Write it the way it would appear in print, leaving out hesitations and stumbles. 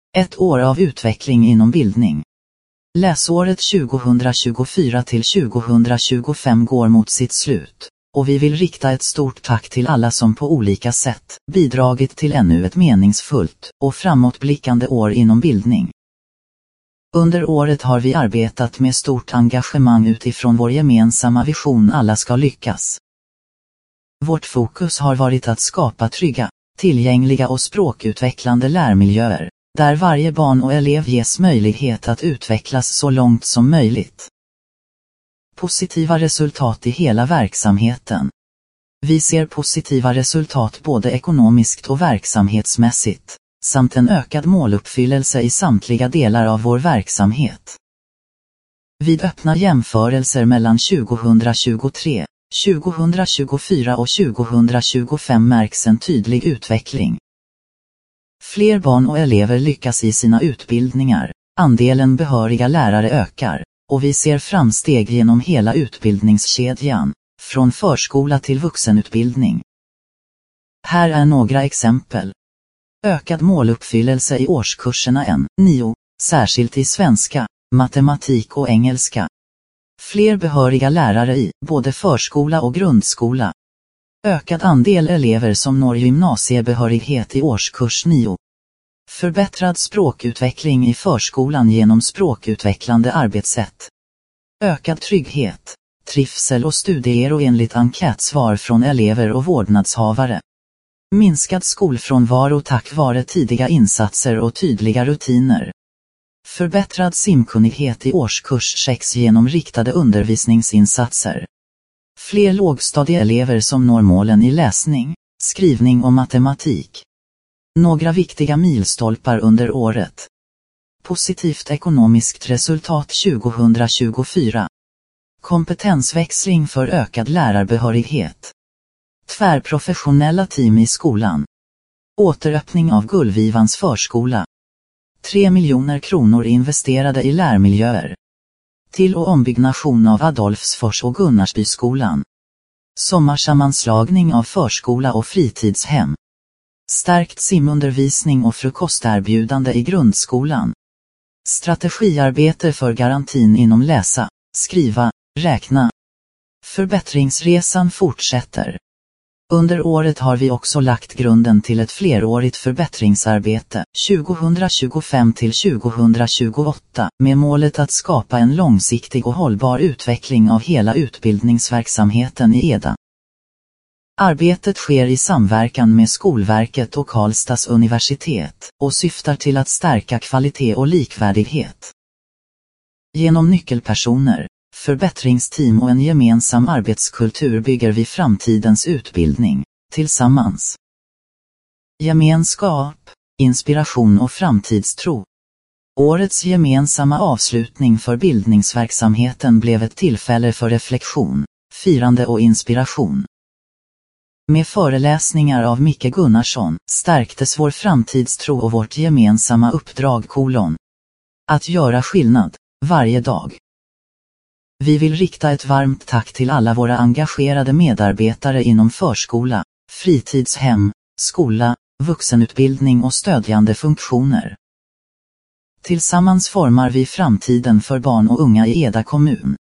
Ett år av utveckling inom bildning. Läsåret 2024 till 2025 går mot sitt slut, och vi vill rikta ett stort tack till alla som på olika sätt bidragit till ännu ett meningsfullt och framåtblickande år inom bildning. Under året har vi arbetat med stort engagemang utifrån vår gemensamma vision alla ska lyckas. Vårt fokus har varit att skapa trygga, tillgängliga och språkutvecklande lärmiljöer, där varje barn och elev ges möjlighet att utvecklas så långt som möjligt. Positiva resultat i hela verksamheten. Vi ser positiva resultat både ekonomiskt och verksamhetsmässigt, samt en ökad måluppfyllelse i samtliga delar av vår verksamhet. Vid öppna jämförelser mellan 2023, 2024 och 2025 märks en tydlig utveckling. Fler barn och elever lyckas i sina utbildningar, andelen behöriga lärare ökar, och vi ser framsteg genom hela utbildningskedjan, från förskola till vuxenutbildning. Här är några exempel. Ökad måluppfyllelse i årskurserna 1-9, särskilt i svenska, matematik och engelska. Fler behöriga lärare i både förskola och grundskola. Ökad andel elever som når gymnasiebehörighet i årskurs 9. Förbättrad språkutveckling i förskolan genom språkutvecklande arbetssätt. Ökad trygghet, trivsel och studiero enligt enkätsvar från elever och vårdnadshavare. Minskad skolfrånvaro tack vare tidiga insatser och tydliga rutiner. Förbättrad simkunnighet i årskurs 6 genom riktade undervisningsinsatser. Fler lågstadieelever som når målen i läsning, skrivning och matematik. Några viktiga milstolpar under året. Positivt ekonomiskt resultat 2024. Kompetensväxling för ökad lärarbehörighet. Tvärprofessionella team i skolan. Återöppning av Gullvivans förskola. 3 miljoner kronor investerade i lärmiljöer. Till- och ombyggnation av Adolfsfors och Gunnarsbyskolan. Sommarsammanslagning av förskola och fritidshem. Stärkt simundervisning och frukosterbjudande i grundskolan. Strategiarbete för garantin inom läsa, skriva, räkna. Förbättringsresan fortsätter. Under året har vi också lagt grunden till ett flerårigt förbättringsarbete, 2025 till 2028, med målet att skapa en långsiktig och hållbar utveckling av hela utbildningsverksamheten i Eda. Arbetet sker i samverkan med Skolverket och Karlstads universitet, och syftar till att stärka kvalitet och likvärdighet. Genom nyckelpersoner, förbättringsteam och en gemensam arbetskultur bygger vi framtidens utbildning, tillsammans. Gemenskap, inspiration och framtidstro. Årets gemensamma avslutning för bildningsverksamheten blev ett tillfälle för reflektion, firande och inspiration. Med föreläsningar av Micke Gunnarsson stärktes vår framtidstro och vårt gemensamma uppdrag : att göra skillnad, varje dag. Vi vill rikta ett varmt tack till alla våra engagerade medarbetare inom förskola, fritidshem, skola, vuxenutbildning och stödjande funktioner. Tillsammans formar vi framtiden för barn och unga i Eda kommun.